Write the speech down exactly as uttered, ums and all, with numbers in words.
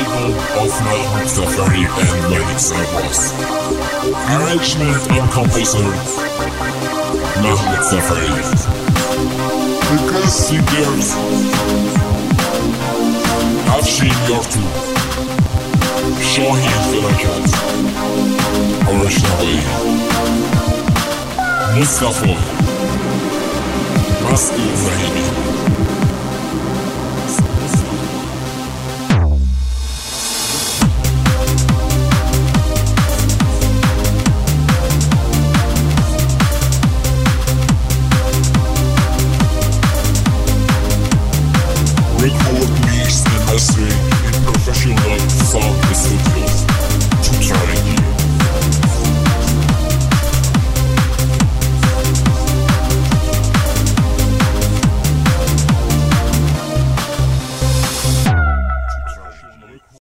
album of Mahmoud Safari and Malik Sabras. Arrangement and composer Mahmoud Safari. The guest singers Afshin Yortu, Shahin Felakat, Arash Nawayi, Mustafa, Mas'ud Zahimi.